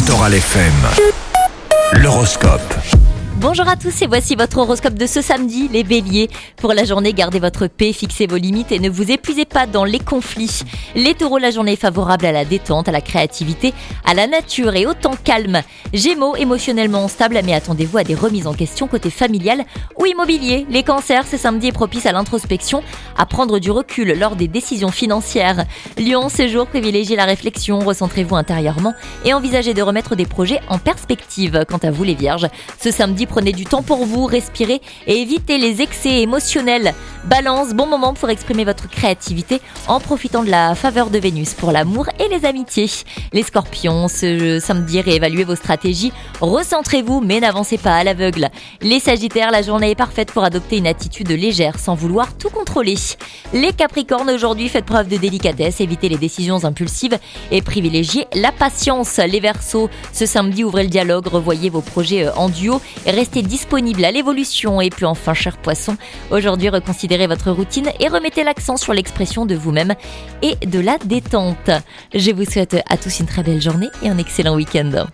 Littoral FM. L'horoscope. Bonjour à tous et voici votre horoscope de ce samedi, les béliers. Pour la journée, gardez votre paix, fixez vos limites et ne vous épuisez pas dans les conflits. Les taureaux, la journée est favorable à la détente, à la créativité, à la nature et au temps calme. Gémeaux, émotionnellement instable, mais attendez-vous à des remises en question côté familial ou immobilier. Les cancers, ce samedi est propice à l'introspection, à prendre du recul lors des décisions financières. Lion, ce jour privilégiez la réflexion, recentrez-vous intérieurement et envisagez de remettre des projets en perspective. Quant à vous les vierges, ce samedi prenez du temps pour vous, respirez et évitez les excès émotionnels. Balance, bon moment pour exprimer votre créativité en profitant de la faveur de Vénus pour l'amour et les amitiés. Les scorpions, ce samedi réévaluez vos stratégies, recentrez-vous mais n'avancez pas à l'aveugle. Les sagittaires, la journée est parfaite pour adopter une attitude légère sans vouloir tout contrôler. Les capricornes, aujourd'hui faites preuve de délicatesse, évitez les décisions impulsives et privilégiez la patience. Les verseaux, ce samedi ouvrez le dialogue, revoyez vos projets en duo et restez disponible à l'évolution. Et puis enfin, cher poisson, aujourd'hui reconsidérez votre routine et remettez l'accent sur l'expression de vous-même et de la détente. Je vous souhaite à tous une très belle journée et un excellent week-end.